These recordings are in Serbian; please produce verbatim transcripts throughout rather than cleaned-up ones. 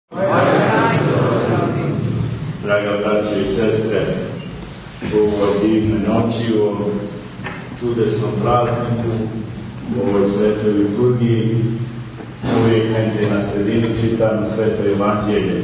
Draga braće i sestre, u ovoj divnoj noći, u ovom čudesnom prazniku, u ovoj svetoj liturgiji, uvijek negdje na sredini čitam Sveto Evanđelje.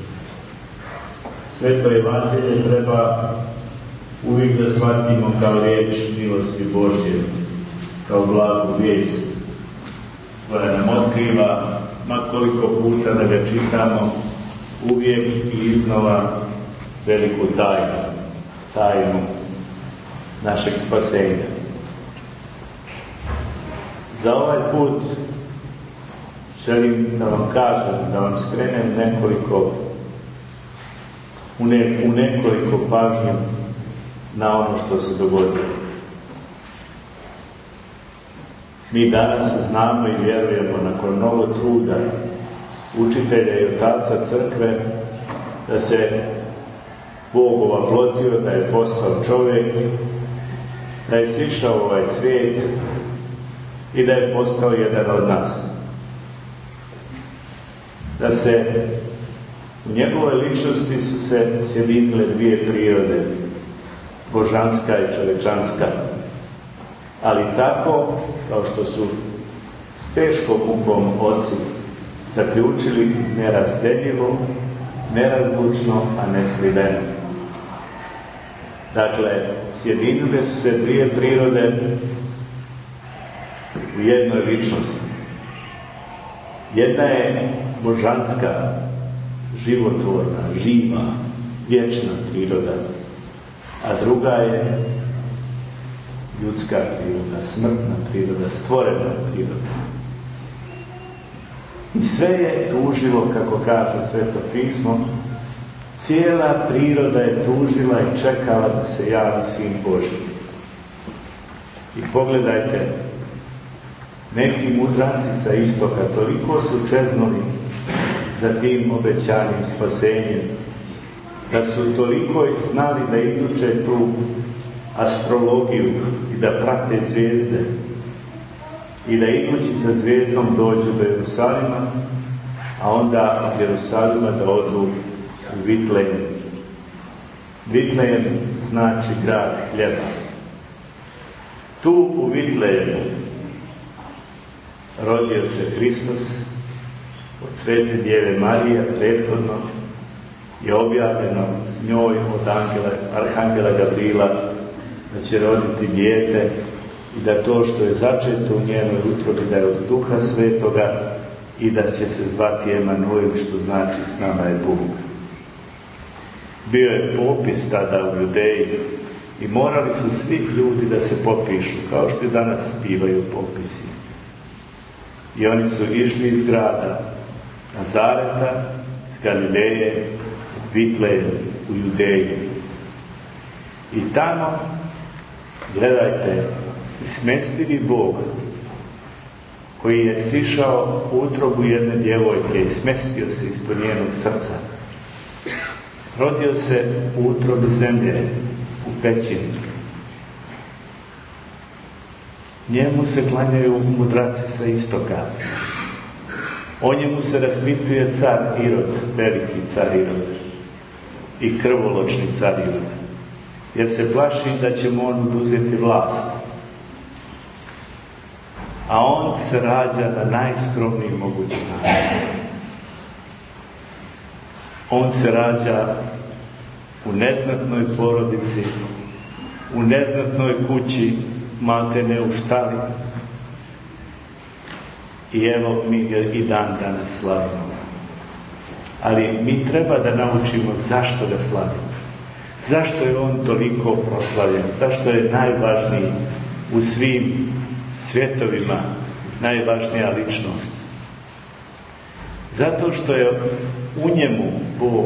Sveto Evanđelje treba uvijek da shvatimo kao riječ milosti Božje, kao blagu vijest, koja nam otkriva, ma koliko puta da ga čitamo, uvijek i iznova veliku tajnu, tajnu našeg spasenja. Za ovaj put želim da vam kažem, da vam skrenem nekoliko, u, ne, u nekoliko pažnju na ono što se dogodilo. Mi danas znamo i vjerujemo, nakon mnogo truda učitelja i otaca crkve, da se Bog ovaplotio, da je postao čovjek, da je sišao u ovaj svijet i da je postao jedan od nas. Da se u njegove ličnosti su se sjedinile dvije prirode, božanska i čovječanska. Ali tako, kao što su s teškom mukom oci zaključili, nerazdjeljivo, nerazlučno, a nesliveno. Dakle, sjedinile su se dvije prirode u jednoj ličnosti. Jedna je božanska, životvorna, živa, vječna priroda, a druga je ljudska priroda, smrtna priroda, stvorena priroda. I sve je tužilo, kako kaže Sveto pismo, cijela priroda je tužila i čekala da se javi Sin Božji. I pogledajte, neki mudranci sa istoka toliko su čeznuli za tim obećanim spasenjem, da su toliko znali da izuče tu astrologiju i da prate zvijezde i da idući za zvijezdom dođu do Jerusalima, a onda od Jerusalima da odu u Vitlejem. Vitlejem znači grad hljeba. Tu u Vitlejemu rodio se Hristos od Svete Djeve Marije, prethodno je objavljeno njoj od angela, arhangela Gavrila da će roditi dijete i da to što je začeto u njenoj utrobi da je od Duha Svetoga i da će se zvati Emanuel, što znači s nama je Bog. Bio je popis tada u Judeji i morali su svi ljudi da se popišu, kao što i danas bivaju popisi. I oni su išli iz grada Nazareta, iz Galileje, u Vitleje, u Judeji. I tamo, gledajte, smestivi Bog, koji je sišao u utrobu jedne djevojke i smestio se ispod njenog srca, rodio se u utrobi zemlje, u pećini. Njemu se klanjaju mudraci sa istoka. O njemu se raspituje car Irod, veliki car Irod i krvoločni car Irod, jer se plaši da će mu on oduzeti vlast. A on se rađa na najskromniji mogući način. On se rađa u neznatnoj porodici, u neznatnoj kući, malte ne u štali. I evo mi ga i dan danas slavimo. Ali mi treba da naučimo zašto ga slavimo. Zašto je on toliko proslavljen? Zašto je najvažniji u svim svjetovima, najvažnija ličnost? Zato što je u njemu Bog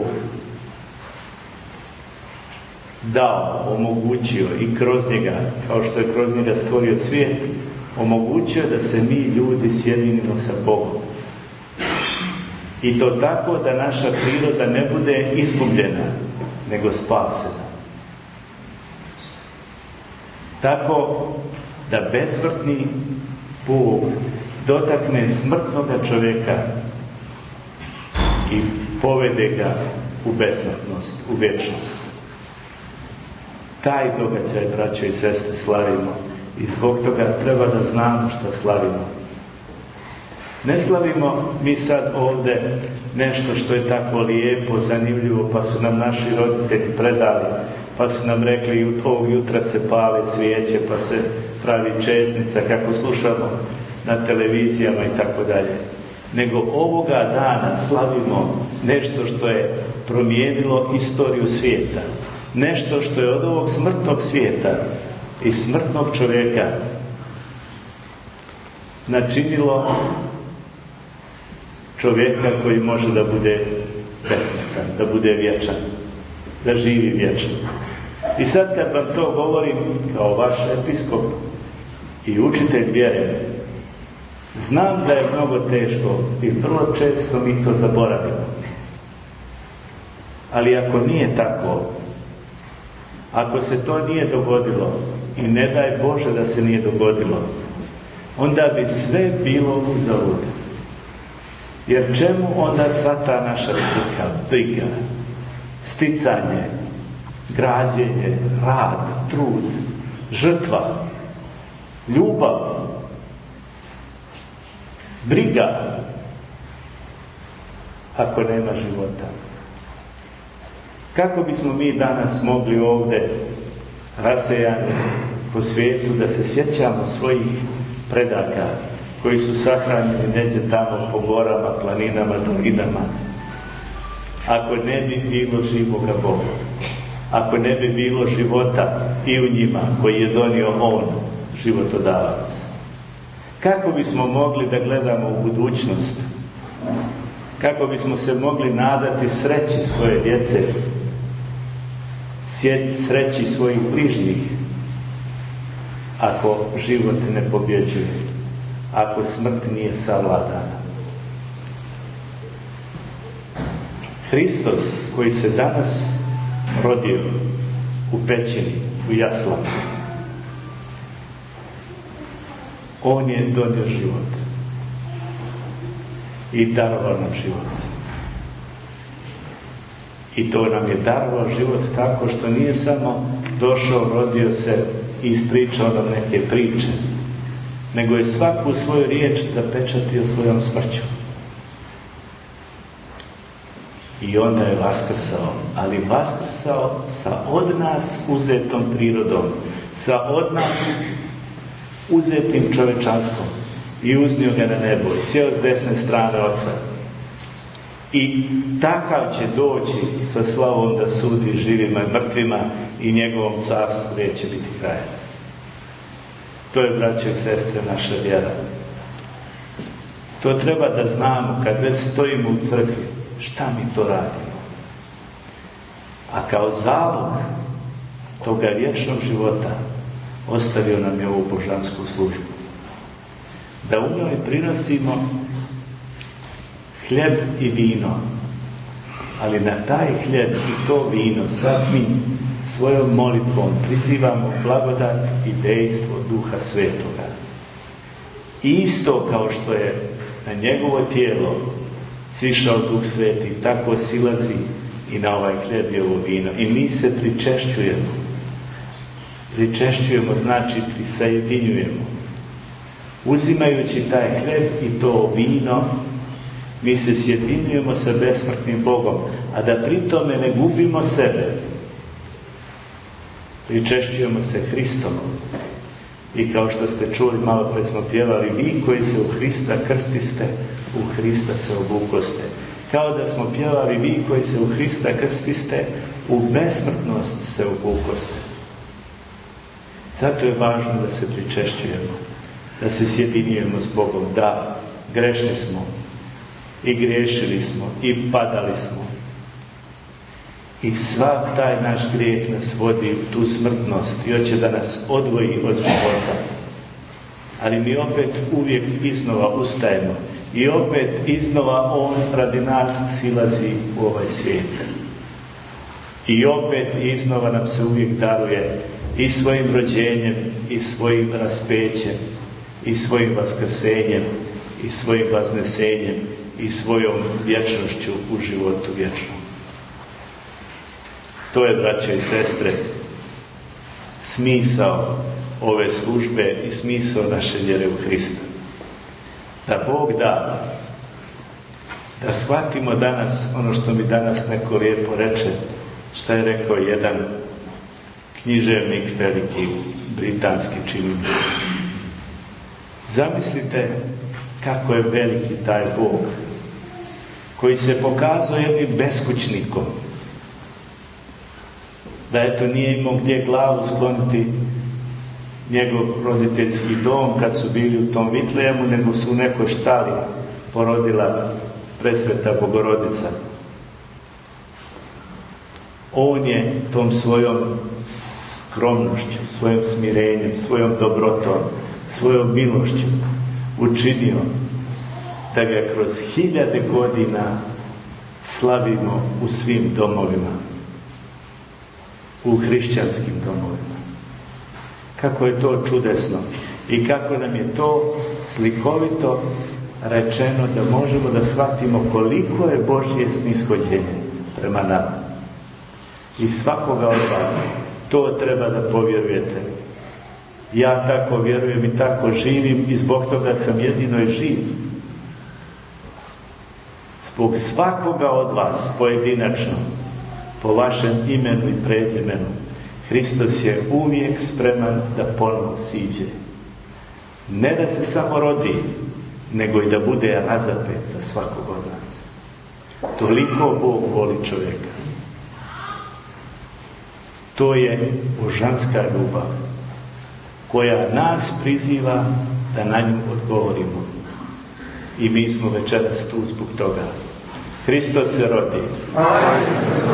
dao, omogućio i kroz njega, kao što je kroz njega stvorio svijet, omogućio da se mi ljudi sjedinimo sa Bogom. I to tako da naša priroda ne bude izgubljena, nego spasena. Tako da besmrtni Bog dotakne smrtnoga čovjeka i povede ga u besmrtnost, u vječnost. Taj događaj, braćo i sestre, slavimo i zbog toga treba da znamo šta slavimo. Ne slavimo mi sad ovdje nešto što je tako lijepo, zanimljivo, pa su nam naši roditelji predali, pa su nam rekli ovog jutra se pale svijeće, pa se pravi česnica, kako slušamo na televizijama i tako dalje. Nego ovoga dana slavimo nešto što je promijenilo istoriju svijeta. Nešto što je od ovog smrtnog svijeta i smrtnog čovjeka načinilo čovjeka koji može da bude besmrtan, da bude vječan, da živi vječno. I sad kad vam to govorim kao vaš episkop i učitelj vjere, znam da je mnogo teško i vrlo često mi to zaboravimo. Ali ako nije tako, ako se to nije dogodilo, i ne daj Bože da se nije dogodilo, onda bi sve bilo uzalud. Jer čemu onda sva ta naša briga, briga, sticanje, građenje, rad, trud, žrtva, ljubav, briga, ako nema života? Kako bismo mi danas mogli ovdje rasejani po svijetu da se sjećamo svojih predaka koji su sahranjeni negdje tamo po gorama, planinama, dolinama, ako ne bi bilo živoga Boga, ako ne bi bilo života i u njima koji je donio On, životodavac? Kako bismo mogli da gledamo u budućnost? Kako bismo se mogli nadati sreći svoje djece, sreći svojih bližnjih, ako život ne pobjeđuje, ako smrt nije savladana? Hristos koji se danas rodio u pećini, u jaslama, On je donio život i darovao nam život. I to nam je darovao život tako što nije samo došao, rodio se i ispričao nam neke priče, nego je svaku svoju riječ zapečatio svojom smrću. I onda je vaskrsao, ali vaskrsao sa od nas uzetom prirodom, sa od nas uzetim čovečanstvom i uznio ga na nebo i sjeo s desne strane Oca. I takav će doći sa slavom da sudi živima i mrtvima i njegovom carstvu neće biti kraja. To je, braćo i sestre, naša vjera. To treba da znamo kad već stojimo u crkvi, šta mi to radimo. A kao zalog toga vječnog života ostavio nam je ovu božansku službu. Da u njoj prinosimo hljeb i vino, ali na taj hljeb i to vino sad mi svojom molitvom prizivamo blagodat i dejstvo Duha Svetoga. Isto kao što je na njegovo tijelo sišao Duh Sveti, tako silazi i na ovaj hljeb i ovo vino. I mi se pričešćujemo. Pričešćujemo znači prisajedinjujemo. Uzimajući taj hljeb i to vino, mi se sjedinjujemo sa besmrtnim Bogom, a da pri tome ne gubimo sebe. Pričešćujemo se Hristom. I kao što ste čuli, malo pre smo pjevali, vi koji se u Hrista krstiste, u Hrista se obukoste. Kao da smo pjevali, vi koji se u Hrista krstiste, u besmrtnost se obukoste. Zato je važno da se pričešćujemo, da se sjedinjujemo s Bogom. Da, grešni smo i griješili smo i padali smo. I svak taj naš grijeh nas vodi u tu smrtnost i hoće da nas odvoji od života. Ali mi opet uvijek iznova ustajemo i opet iznova On radi nas silazi u ovaj svijet. I opet iznova nam se uvijek daruje i svojim rođenjem, i svojim raspećem, i svojim vaskrsenjem, i svojim vaznesenjem, i svojom vječnošću u životu vječnom. To je, braće i sestre, smisao ove službe i smisao naše vjere u Hrista. Da Bog da, da shvatimo danas ono što mi danas neko lijepo reče, što je rekao jedan književnik veliki, britanski čini mi se. Zamislite kako je veliki taj Bog, koji se pokazao jednim beskućnikom, da eto nije imao gdje glavu skloniti njegov roditeljski dom kad su bili u tom Vitlejemu, nego su u nekoj štali porodila presveta Bogorodica. On je tom svojom skromnošću, svojom smirenjem, svojom dobrotom, svojom milošću učinio da ga kroz hiljade godina slavimo u svim domovima, u hrišćanskim domovima. Kako je to čudesno i kako nam je to slikovito rečeno da možemo da shvatimo koliko je Božje snishođenje prema nama. I svakoga od vas to treba da povjerujete. Ja tako vjerujem i tako živim i zbog toga sam jedino i živ. Zbog svakoga od vas pojedinačno, po vašem imenu i prezimenu, Hristos je uvijek spreman da ponovo siđe. Ne da se samo rodi, nego i da bude razapet za svakog od nas. Toliko Bog voli čovjeka. To je božanska ljubav koja nas priziva da na nju odgovorimo. I mi smo večeras tu zbog toga. Hristos se rodi.